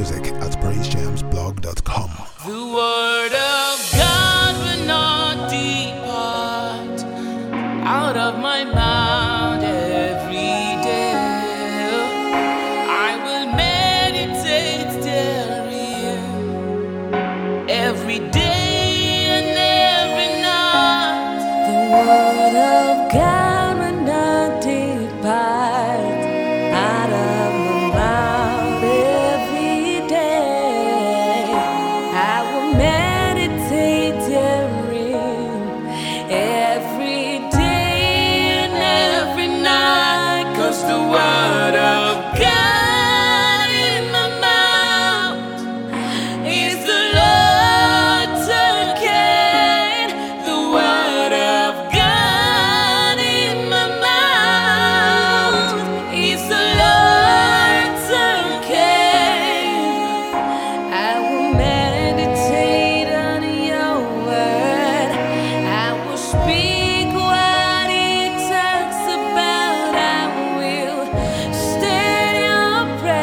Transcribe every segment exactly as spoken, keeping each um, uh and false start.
music at praise jams blog dot com. The word of God will not depart out of my mouth every day. I will meditate therein every day and every night. The word of God will not depart out of my mouth every day. I will meditate therein every day and every night. 'Cause the word of God in my mouth is the Lord's again. The word of God in my mouth is the Lord's again. I will meditate on your word. I will speak what it talks about. I will stay in your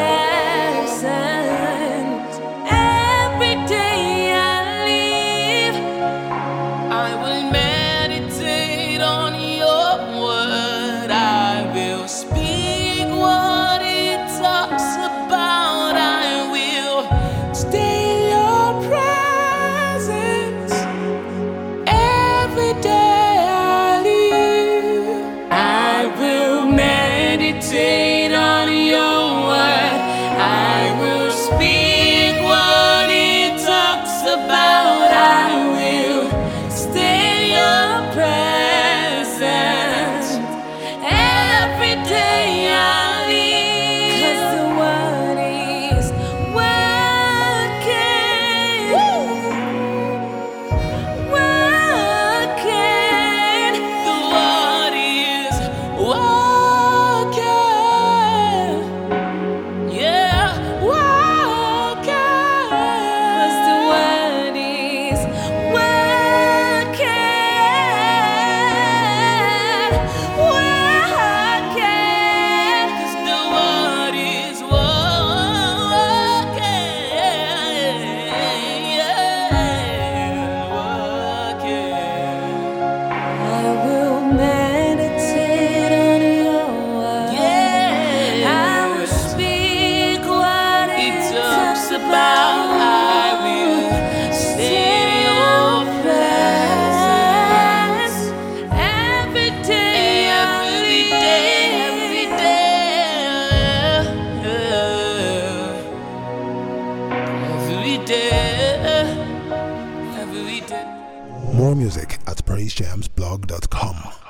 presence every day I live. I will meditate on your word. I will speak what it talks about. I will stay in your presence every day I live. I will meditate on your word. I will speak what it talks about. I will stay in your presence every day I live. 'Cause the word is working, working. The word is walking, yeah, walking. 'Cause the word is working, working. 'Cause the word is walking, yeah, walking. I will meditate on your word. Yeah. I will speak what It it talks about. I will stay in your presence every day, every day, every day, every day, every day. More music at praise jams blog dot com.